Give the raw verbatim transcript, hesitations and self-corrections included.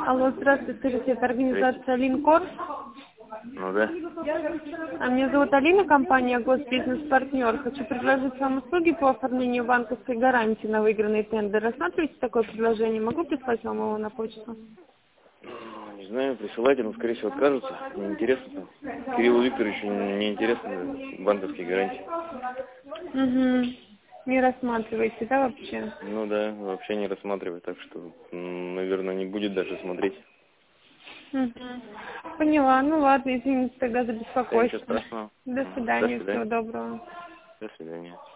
Алло, здравствуйте, скажите, это организация Линкор? Ну да. А меня зовут Алина, компания Госбизнес-партнер. Хочу предложить вам услуги по оформлению банковской гарантии на выигранный тендер. Рассматриваете такое предложение? Могу прислать вам его на почту? Не знаю, присылайте, но скорее всего откажутся. Неинтересно там. Кириллу Викторовичу неинтересно банковские гарантии. Угу. Не рассматриваете, да, вообще? Ну да, вообще не рассматриваю, так что, наверное, не будет даже смотреть. Угу. Поняла. Ну ладно, извините тогда за Да, ничего беспокойство. страшного. До До свидания, всего свидания. доброго. До свидания.